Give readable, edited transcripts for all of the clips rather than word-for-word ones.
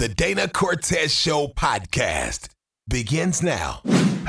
The Dana Cortez Show podcast begins now.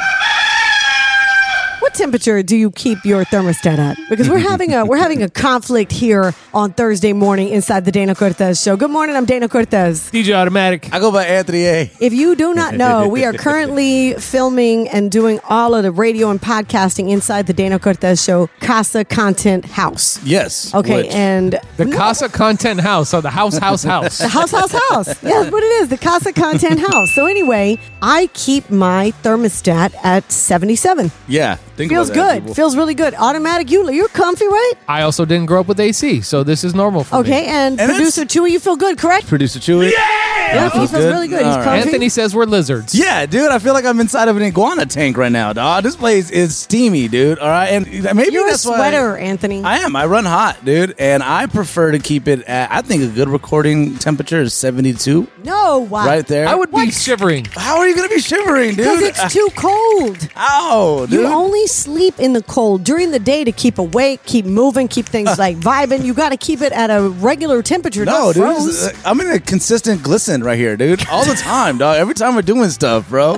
What temperature do you keep your thermostat at? Because we're having a conflict here on Thursday morning inside the Dana Cortez Show. Good morning, I'm Dana Cortez. DJ Automatic. I go by Anthony A. If you do not know, we are currently filming and doing all of the radio and podcasting inside the Dana Cortez Show Casa Content House. Yes. Okay, and The Casa Content House, so the house. the house. Yeah, that's what it is, the Casa Content House. So anyway, I keep my thermostat at 77. Yeah. Think Feels about that, good. people. Feels really good. Automatic, you're comfy, right? I also didn't grow up with AC, so this is normal for me. Okay, and And producer Chewy, you feel good, correct? Producer Chewy. Yeah, he feels really good. He's All right. comfy. Anthony says we're lizards. Yeah, dude, I feel like I'm inside of an iguana tank right now, dog. This place is steamy, dude. All right, and maybe You're a that's why sweater, Anthony. I am. I run hot, dude, and I prefer to keep it at. I think a good recording temperature is 72, No, why? right there. I would be shivering. How are you gonna be shivering, Because dude? it's too cold. Ow, dude. You only sleep in the cold during the day to keep awake, keep moving, keep things like vibing. You got to keep it at a regular temperature. No, not dude. froze. I'm in a consistent glisten right here, dude. All the time, dog. Every time we're doing stuff, bro.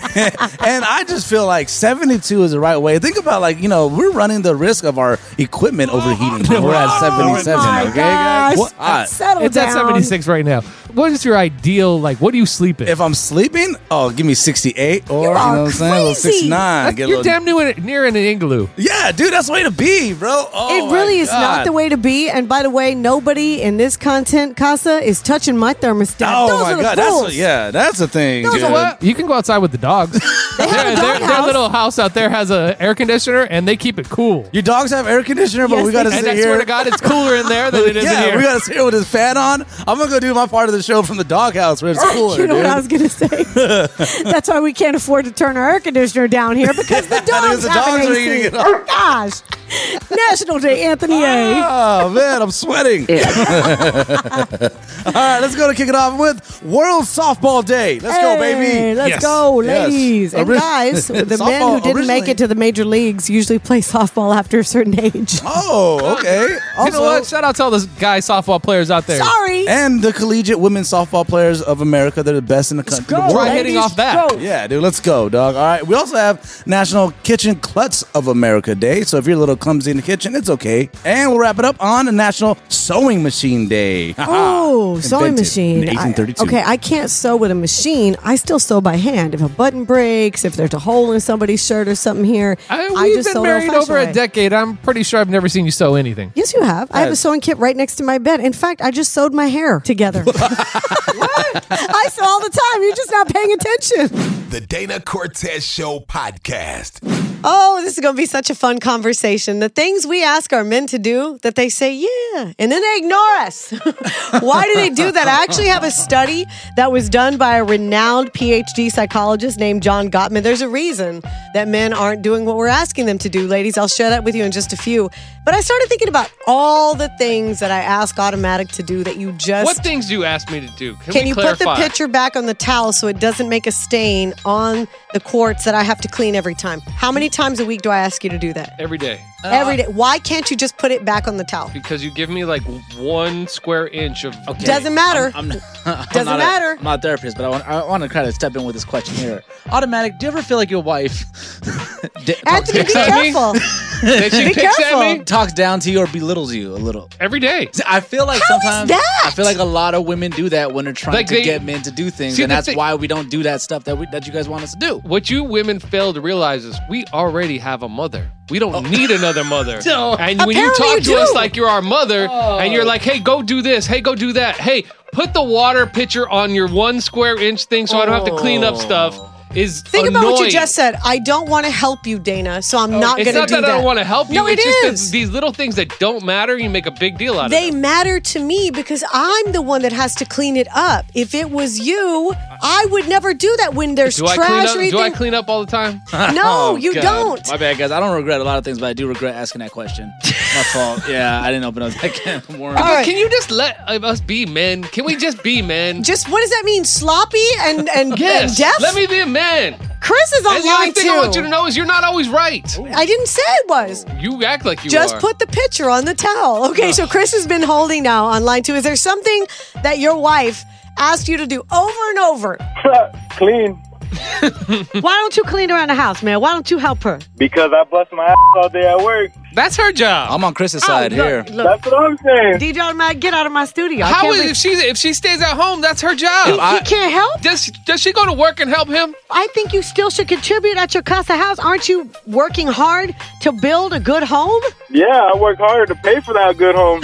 And I just feel like 72 is the right way. Think about, like, we're running the risk of our equipment overheating. We're at 77, my okay, gosh. guys? What? Hot. Settle It's down. at 76 right now. What is your ideal, what do you sleep in? If I'm sleeping, give me 68 or, You are what I'm saying, a little crazy. 69. Get a You're little, damn near an igloo. yeah, dude, that's the way to be, bro. Oh, It really my is not God. the way to be. And by the way, nobody in this content casa is touching my thermostat. Oh, Those my are the God. fools. That's the thing, Those dude. are what? You can go outside with the dogs. They have a their doghouse. little house out there has an air conditioner, and they keep it cool. Your dogs have air conditioner, but Yes, we got to they And sit I here. swear to God, it's cooler in there than it is in Yeah, here. we got to sit here with his fan on. I'm going to go do my part of the show from the doghouse where it's cooler, You know dude. what I was going to say? That's why we can't afford to turn our air conditioner down here because the dogs the have dogs an are AC. eating it up. Oh, gosh. National Day, Anthony A. Oh, man, I'm sweating. All right, let's go to kick it off with World Softball Day. Let's go, Hey, baby. Let's Yes. go, Yes. ladies. And guys, the men who Softball didn't make originally- it to the major leagues usually play softball after a certain age. Oh, okay. You know what? Shout out to all those guy softball players out there. Sorry. And the collegiate women's softball players of America. They're the best in the country. Go, the world. Try hitting ladies, off that. go. Yeah, dude, let's go, dog. All right. We also have National Kitchen Klutz of America Day. So if you're a little clumsy in the kitchen, it's okay. And we'll wrap it up on the National Sewing Machine Day. Oh, sewing Invented machine. in 1832. I can't sew with a machine. I still sew by hand. If a button breaks, if there's a hole in somebody's shirt or something here, I We've just been sew married old-fashioned over a way. decade. I'm pretty sure I've never seen you sew anything. Yes, you have. I have a Yes. sewing kit right next to my bed. In fact, I just sewed my hair together. What? I sew all the time. You're just not paying attention. The Dana Cortez Show podcast. Oh, this is going to be such a fun conversation. The things we ask our men to do that they say, yeah, and then they ignore us. Why do they do that? I actually have a study that was done by a renowned PhD psychologist named John Gottman. There's a reason that men aren't doing what we're asking them to do, ladies. I'll share that with you in just a few. But I started thinking about all the things that I ask Automatic to do that you just... What things do you ask me to do? Can we you clarify? put the pitcher back on the towel so it doesn't make a stain on the quartz that I have to clean every time? How many times a week do I ask you to do that? Every day. Every day. Why can't you just put it back on the towel? Because you give me like 1 square inch of... Okay. Doesn't matter. Doesn't matter. I'm not a therapist, but I want to kind of step in with this question here. Automatic, do you ever feel like your wife Anthony, be Picks at me? careful. That she Be picks careful. at me talks down to you or belittles you a little? every day. I feel like How is sometimes that? I feel like a lot of women do that when they're trying Like to they- get men to do things, See, and the that's thing- why we don't do that stuff that you guys want us to do. What you women fail to realize is we already have a mother. We don't need another mother. No. And when you Apparently talk you to us do. like you're our mother, and you're like, hey, go do this. Hey, go do that. Hey, put the water pitcher on your 1 square inch thing so I don't have to clean up stuff. Is Think annoying. about what you just said. I don't want to help you, Dana, so I'm not going It's to not do that I don't want to help you. No, it's it just is. that these little things that don't matter, you make a big deal out of They them. matter to me because I'm the one that has to clean it up. If it was you, I would never do that when there's Do I trash clean or up? anything. Do I clean up all the time? No, Oh, you God. don't. My bad, guys. I don't regret a lot of things, but I do regret asking that question. My fault. Yeah, I didn't open up that can of worms. All right. Can you just let us be men? Can we just be men? Just what does that mean? Sloppy and Yes. deaf? Let me be a man. Chris is And the other online thing too. I want you to know is you're not always right. I didn't say it was. You act like you Just are. put the picture on the towel. Okay, so Chris has been holding now on line 2. Is there something that your wife asked you to do over and over? Clean. Why don't you clean around the house, man? Why don't you help her? Because I bust my ass all day at work. That's her job. I'm on Chris's side here. Look, That's what I'm saying. DJ Automatic, get out of my studio. I How can't is if she stays at home? That's her job. he can't help? Does she go to work and help him? I think you still should contribute at your casa house. Aren't you working hard to build a good home? Yeah, I work harder to pay for that good home.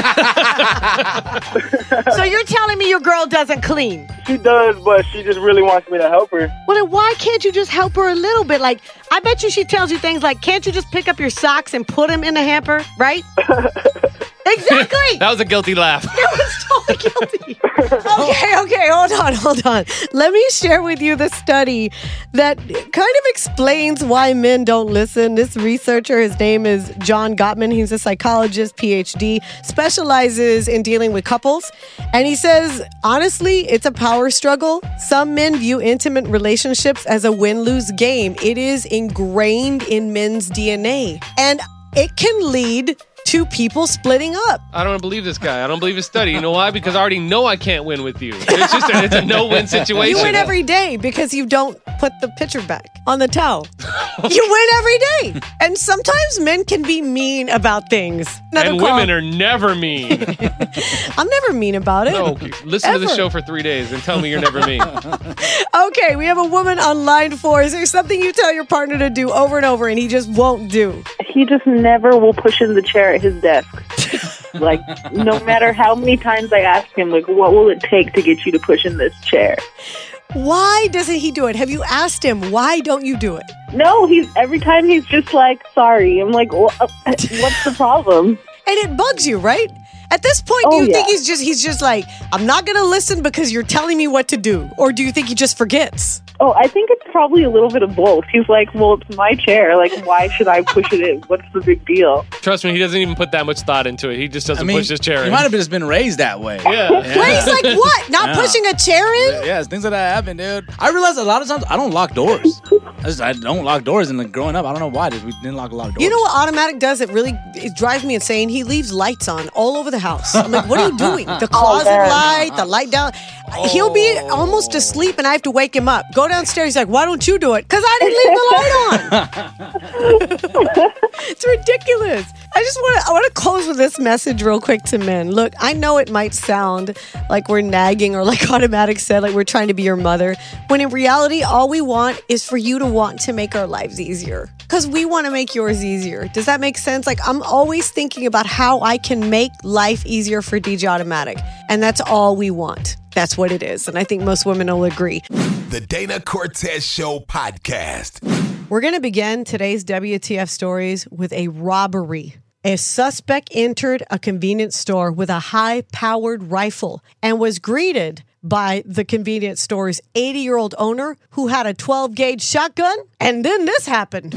So you're telling me your girl doesn't clean? She does, but she just really wants me to help her. Well, then why can't you just help her a little bit? Like, I bet you she tells you things like, can't you just pick up your socks and put them in the hamper, right? Exactly. That was a guilty laugh. It was totally guilty. Okay, hold on. Let me share with you the study that kind of explains why men don't listen. This researcher, his name is John Gottman. He's a psychologist, PhD, specializes in dealing with couples. And he says, honestly, it's a power struggle. Some men view intimate relationships as a win-lose game. It is ingrained in men's DNA. And it can lead to people splitting up. I don't believe this guy. I don't believe his study. You know why? Because I already know I can't win with you. It's a no-win situation. You win every day because you don't put the pitcher back on the towel. You win every day. And sometimes men can be mean about things. Women are never mean. I'm never mean about it. No, listen to the show for 3 days and tell me you're never mean. Okay, we have a woman on line 4. Is there something you tell your partner to do over and over and he just won't do? He just never will push in the chair at his desk. Like, no matter how many times I ask him, like, what will it take to get you to push in this chair? Why doesn't he do it? Have you asked him, why don't you do it? No, every time he's just like, sorry. I'm like, what's the problem? And it bugs you, right? At this point, do you think he's just like, I'm not going to listen because you're telling me what to do? Or do you think he just forgets? Oh, I think it's probably a little bit of both. He's like, well, it's my chair. Like, why should I push it in? What's the big deal? Trust me, he doesn't even put that much thought into it. He just doesn't push his chair in. He might have just been raised that way. Yeah. Raised like what? Not pushing a chair in? Yeah, things like that happen, dude. I realize a lot of times I don't lock doors. I don't lock doors, and like, growing up, I don't know why. We didn't lock a lot of doors. You know what Automatic does? It drives me insane. He leaves lights on all over the house. I'm like, what are you doing? The closet light, the light down. He'll be almost asleep, and I have to wake him up. Go downstairs. He's like, why don't you do it? Because I didn't leave the light on. It's ridiculous. I want to close with this message real quick to men. Look, I know it might sound like we're nagging or like Automatic said, like we're trying to be your mother, when in reality, all we want is for you to want to make our lives easier. Because we want to make yours easier. Does that make sense? Like, I'm always thinking about how I can make life easier for DJ Automatic. And that's all we want. That's what it is. And I think most women will agree. The Dana Cortez Show podcast. We're going to begin today's WTF stories with a robbery. A suspect entered a convenience store with a high-powered rifle and was greeted by the convenience store's 80-year-old owner who had a 12-gauge shotgun. And then this happened.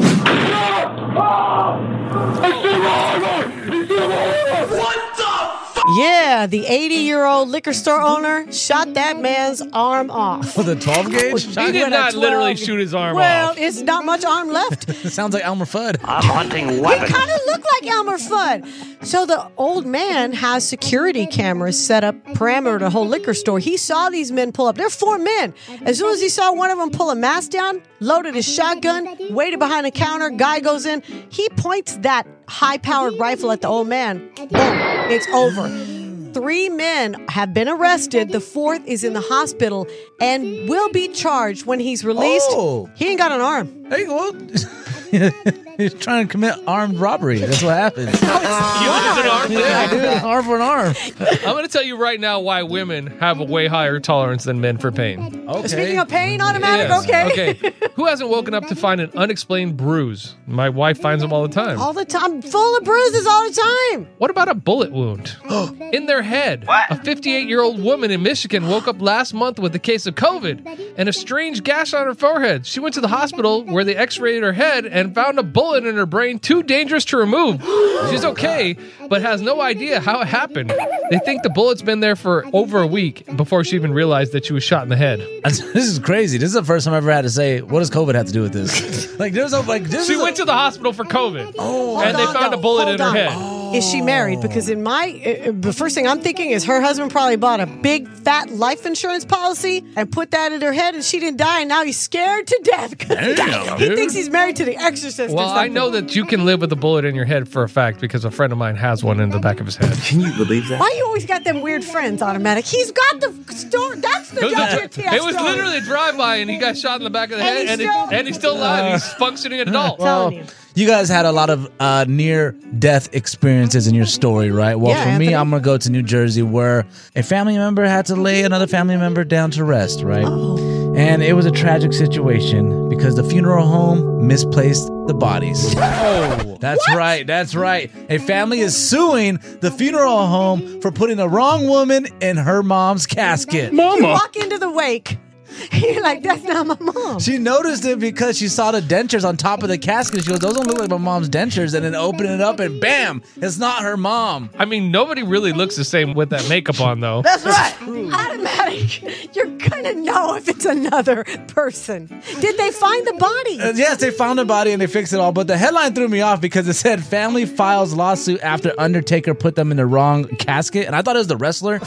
Yeah, the 80-year-old liquor store owner shot that man's arm off. With a 12 gauge? He did not literally shoot his arm Well, off. it's not much arm left. It sounds like Elmer Fudd. I'm hunting weapons. He kind of looked like Elmer Fudd. So the old man has security cameras set up perimeter the whole liquor store. He saw these men pull up. They're 4 men. As soon as he saw one of them pull a mask down, loaded his shotgun, waited behind the counter, guy goes in. He points that high-powered rifle at the old man. Boom, it's over. 3 men have been arrested. The 4th is in the hospital and will be charged when he's released. Oh. He ain't got an arm. There you go. He's trying to commit armed robbery. That's what happens. Uses an arm. Yeah, dude, arm for an arm. I'm going to tell you right now why women have a way higher tolerance than men for pain. Okay. Speaking of pain, Automatic, Yes. okay. Who hasn't woken up to find an unexplained bruise? My wife finds them all the time. All the time. Full of bruises all the time. What about a bullet wound? In their head. What? A 58-year-old woman in Michigan woke up last month with a case of COVID and a strange gash on her forehead. She went to the hospital where they x-rayed her head and found a bullet in her brain too dangerous to remove. She's okay, but has no idea how it happened. They think the bullet's been there for over a week before she even realized that she was shot in the head. This is crazy. This is the first time I ever had to say, what does COVID have to do with this? She went to the hospital for COVID, and they found a bullet in her head. Is she married? Because in the first thing I'm thinking is her husband probably bought a big fat life insurance policy and put that in her head, and she didn't die, and now he's scared to death. He thinks he's married to the Exorcist. Well, or something. I know that you can live with a bullet in your head for a fact because a friend of mine has one in the back of his head. Can you believe that? Why you always got them weird friends, Automatic? He's got the story. That's the WTF It was story. literally a drive-by, and he got shot in the back of the And head, he's he's still alive. He's functioning adult. Telling you. You guys had a lot of near-death experiences in your story, right? Well, Yeah, for me, Anthony. I'm going to go to New Jersey where a family member had to lay another family member down to rest, right? Oh. And it was a tragic situation because the funeral home misplaced the bodies. Oh. That's right. A family is suing the funeral home for putting the wrong woman in her mom's casket. You walk into the wake. You're like, that's not my mom. She noticed it because she saw the dentures on top of the casket. She goes, those don't look like my mom's dentures. And then open it up and bam, it's not her mom. I mean, nobody really looks the same with that makeup on, though. That's right. Automatic. You're gonna know if it's another person. Did they find the body? Yes, they found the body and they fixed it all. But the headline threw me off because it said family files lawsuit after Undertaker put them in the wrong casket. And I thought it was the wrestler.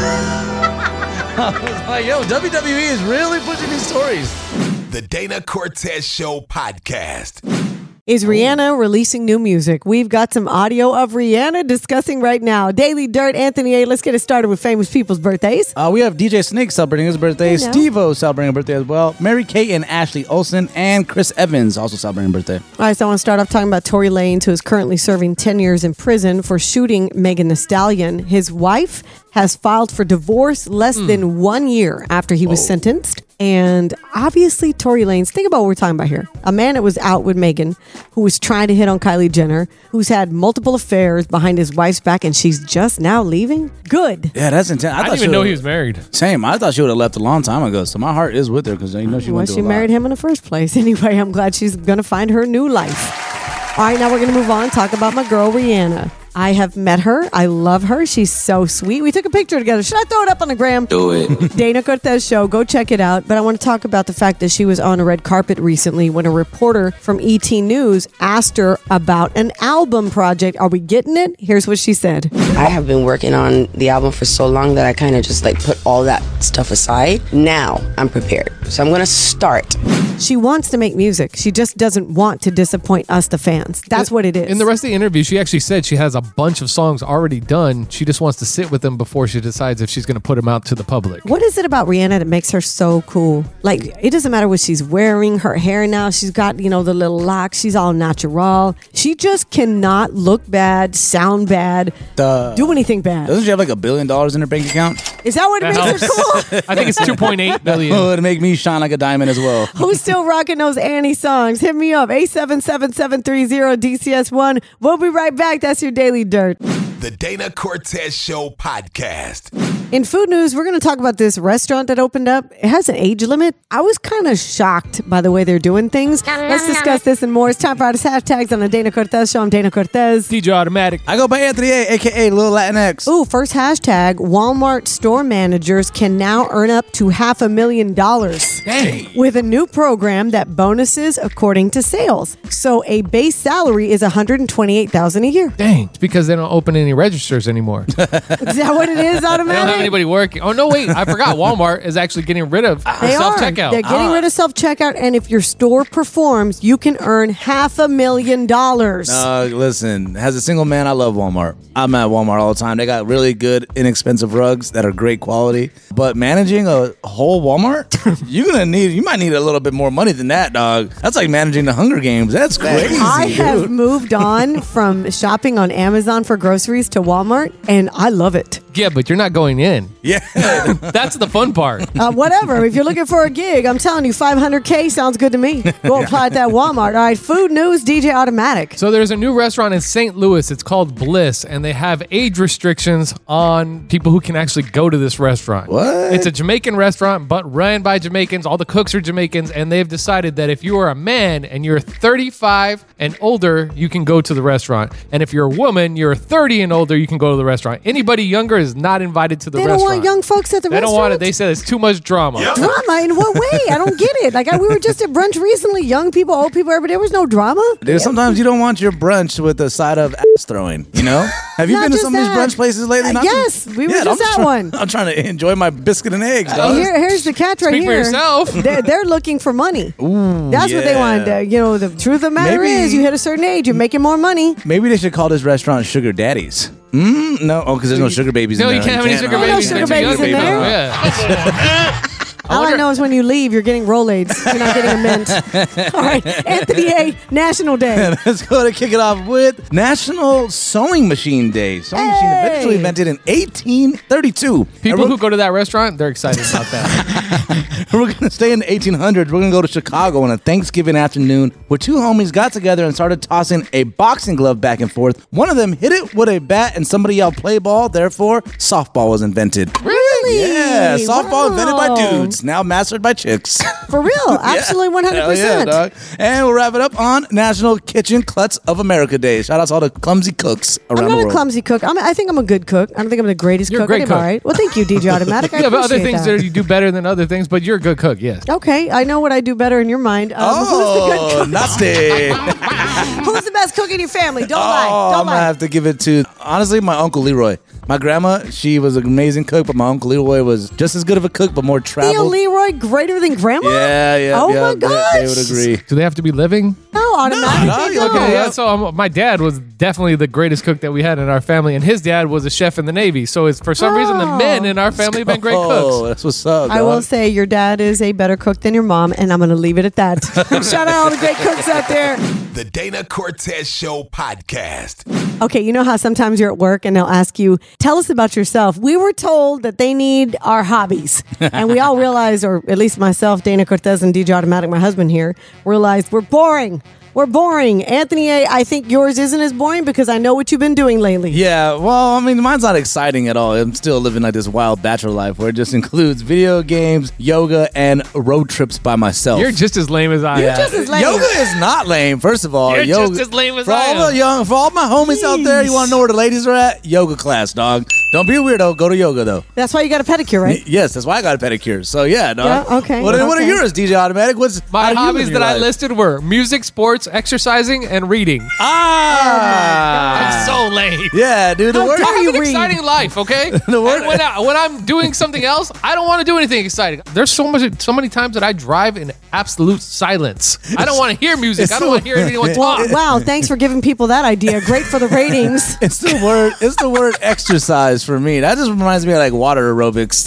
I was like, yo, WWE is really pushing these stories. The Dana Cortez Show podcast. Is Rihanna releasing new music? We've got some audio of Rihanna discussing right now. Daily Dirt, Anthony A. Let's get it started with famous people's birthdays. We have DJ Snake celebrating his birthday. Hey, now. Steve-O celebrating a birthday as well. Mary Kate and Ashley Olsen and Chris Evans also celebrating a birthday. All right, so I want to start off talking about Tory Lanez, who is currently serving 10 years in prison for shooting Megan Thee Stallion. His wife has filed for divorce less than 1 year after he was sentenced. And obviously, Tory Lanez, think about what we're talking about here. A man that was out with Megan, who was trying to hit on Kylie Jenner, who's had multiple affairs behind his wife's back, and she's just now leaving? Good. Yeah, that's intense. I didn't even know he was married. Same. I thought she would have left a long time ago. So my heart is with her because you know she Well, went she through a lot. married him in the first place. Anyway, I'm glad she's going to find her new life. All right, now we're going to move on, talk about my girl, Rihanna. I have met her. I love her. She's so sweet. We took a picture together. Should I throw it up on the gram? Do it. Dana Cortez Show. Go check it out. But I want to talk about the fact that she was on a red carpet recently when a reporter from ET News asked her about an album project. Are we getting it? Here's what she said. I have been working on the album for so long that I kind of just like put all that stuff aside. Now I'm prepared. So I'm going to start. She wants to make music. She just doesn't want to disappoint us, the fans. That's what it is. In the rest of the interview, she actually said she has a bunch of songs already done. She just wants to sit with them before she decides if she's going to put them out to the public. What is it about Rihanna that makes her so cool? Like, it doesn't matter what she's wearing, her hair now, she's got, the little locks, she's all natural. She just cannot look bad, sound bad, do anything bad. Doesn't she have like $1 billion in her bank account? Is that what That makes her helps. cool? I think it's 2.8 billion. Oh, it'd make me shine like a diamond as well. Who's still rocking those Annie songs? Hit me up, 877-730-DCS1. We'll be right back. That's your Daily Dirt. The Dana Cortez Show podcast. In food news, we're going to talk about this restaurant that opened up. It has an age limit. I was kind of shocked by the way they're doing things. Let's discuss this and more. It's time for our hashtags on the Dana Cortez Show. I'm Dana Cortez. DJ Automatic. I go by Anthony A, a.k.a. Lil Latinx. Ooh, first hashtag, Walmart store managers can now earn up to $500,000 Dang. with a new program that bonuses according to sales. So a base salary is $128,000 a year. Dang. It's because they don't open any registers anymore. They Is that what it is, don't have Automatic? anybody working. Oh, no, wait. I forgot. Walmart is actually getting rid of They are. self-checkout. They're getting rid of self-checkout, and if your store performs, you can earn $500,000. Listen, as a single man, I love Walmart. I'm at Walmart all the time. They got really good, inexpensive rugs that are great quality. But managing a whole Walmart, you might need a little bit more money than that, dog. That's like managing the Hunger Games. That's crazy. I have dude. moved on from shopping on Amazon for groceries to Walmart, and I love it. Yeah, but you're not going in. Yeah. That's the fun part. Whatever. If you're looking for a gig, I'm telling you, $500K sounds good to me. Go apply at that Walmart. All right, food news, DJ Automatic. So there's a new restaurant in St. Louis. It's called Bliss, and they have age restrictions on people who can actually go to this restaurant. What? It's a Jamaican restaurant, but run by Jamaicans. All the cooks are Jamaicans, and they've decided that if you are a man and you're 35 and older, you can go to the restaurant. And if you're a woman, you're 30 and and older, you can go to the restaurant. Anybody younger is not invited to the They don't restaurant. want young folks at the They restaurant. don't want it. They said it's too much drama. Drama in what way? I don't get it. Like we were just at brunch recently. Young people, old people, everybody. There was no drama. Dude, sometimes you don't want your brunch with a side of ass throwing, you know? Have you Not been to just some of these that. brunch places lately? Not Yes, we were just at one. I'm trying to enjoy my biscuit and eggs, dog. Here's the catch right Speak for here. yourself. They're looking for money. That's what they yeah. want. You know, the truth of the matter Maybe- is, you hit a certain age, you're making more money. Maybe they should call this restaurant Sugar Daddies. No, because there's no sugar babies No, in you there. can't have any sugar no babies. sugar They're too babies young in people. there. Yeah. All I know is when you leave, you're getting Rolaids. You're not getting a mint. All right, Anthony A. National Day. Let's go to kick it off with National Sewing Machine Day. Sewing machine eventually invented in 1832. People who go to that restaurant, they're excited about that. We're going to stay in the 1800s. We're going to go to Chicago on a Thanksgiving afternoon where two homies got together and started tossing a boxing glove back and forth. One of them hit it with a bat and somebody yelled play ball. Therefore, softball was invented. Really? Yeah, softball invented by Wow. dudes, now mastered by chicks. For real. Absolutely 100%. Hell yeah, dog. And we'll wrap it up on National Kitchen Klutz of America Day. Shout out to all the clumsy cooks around I'm the not a world. clumsy cook. I think I'm a good cook. I don't think I'm the greatest You're a cook. great I think cook. I'm all right. Well, thank you, DJ Automatic. I Yeah, but other appreciate things that. that you do better than other things, but you're a good cook, yes. Okay, I know what I do better in your mind. Who's the good Oh, cook? nasty. Who's the best cook in your family? Don't Oh, lie. I'm Don't gonna lie. have to give it to honestly my Uncle Leroy. My grandma, she was an amazing cook, but my Uncle Leroy was just as good of a cook, but more Theo travel. Leroy greater than grandma? Yeah. Oh my they gosh. would agree. Do they have to be living? No, automatically. No, no. Okay, yeah. So my dad was definitely the greatest cook that we had in our family, and his dad was a chef in the Navy. So it's for some reason the Oh. men in our family have been great Oh, cooks. that's what's up. I dog. will say your dad is a better cook than your mom, and I'm going to leave it at that. Shout out all the great cooks out there. The Dana Cortez Show podcast. Okay, you know how sometimes you're at work and they'll ask you, tell us about yourself. We were told that they need our hobbies. And we all realized, or at least myself, Dana Cortez, and DJ Automatic, my husband here, realized we're boring. We're boring. Anthony A., I think yours isn't as boring because I know what you've been doing lately. Yeah, well, I mean, mine's not exciting at all. I'm still living like this wild bachelor life where it just includes video games, yoga, and road trips by myself. You're just as lame as I You're am. just as lame. Yoga is not lame. First of all, You're yoga, just as lame as for I all am. the young, for all my homies out there, you want to know where the ladies are at? Yoga class, dog. Don't be a weirdo. Go to yoga though. That's why you got a pedicure, right? Yes, that's why I got a pedicure. So yeah, dog. Yeah, okay, What are okay. yours, DJ Automatic? How My do you hobbies live that your I life? listed were music, sports, exercising, and reading. Ah, I'm so lame. yeah, dude. The How word. dare I have you an read? exciting life, okay? The word- And when I'm doing something else, I don't want to do anything exciting. There's so many times that I drive in absolute silence. I don't want to hear music. It's I don't want to hear anyone Well, talk. wow, thanks for giving people that idea. Great for the ratings. It's the word. It's the word exercise for me. That just reminds me of like water aerobics.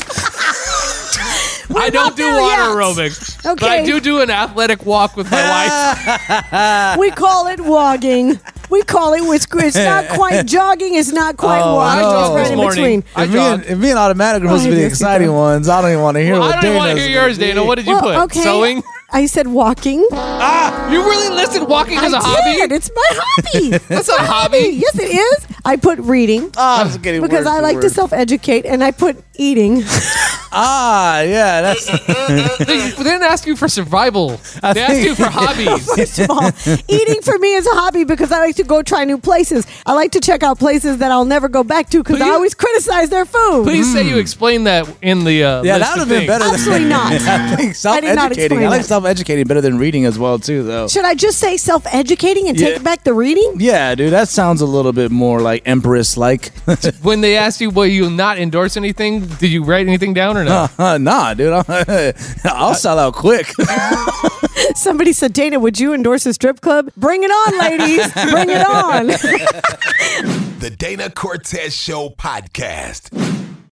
I not don't do there water yet. aerobics, but Okay. I do an athletic walk with my wife. We call it wogging. We call it, it's not quite jogging, it's not quite Oh, walking. no. It's right This in morning. between. I If me, and, jogged. if me and Automatic are supposed to be the yes, you exciting do. ones, I don't even want to hear Well, what I don't even want to Dana's hear yours, Dana. What did you Well, put? Sewing? I said walking. You really listed walking as a I hobby? did. It's my hobby. That's not a hobby. Yes, it is. I put reading Oh, it's getting because word I for like to word. self-educate, and I put eating. Yeah, that's They didn't ask you for survival. They asked think- you for hobbies. First of all, eating for me is a hobby because I like to go try new places. I like to check out places that I'll never go back to because I Please- always criticize their food. Please say you explained that in the yeah, list that would have of been things. better. Absolutely not. I think self-educating. explain I like that. self-educating better than reading as well too, though. Should I just say self-educating and take Yeah. back the reading? Yeah, dude, that sounds a little bit more like Empress-like. When they asked you, will you not endorse anything? Did you write anything down or no? Nah, dude, I'll sell out quick. Somebody said, Dana, would you endorse a strip club? Bring it on, ladies. Bring it on. The Dana Cortez Show podcast.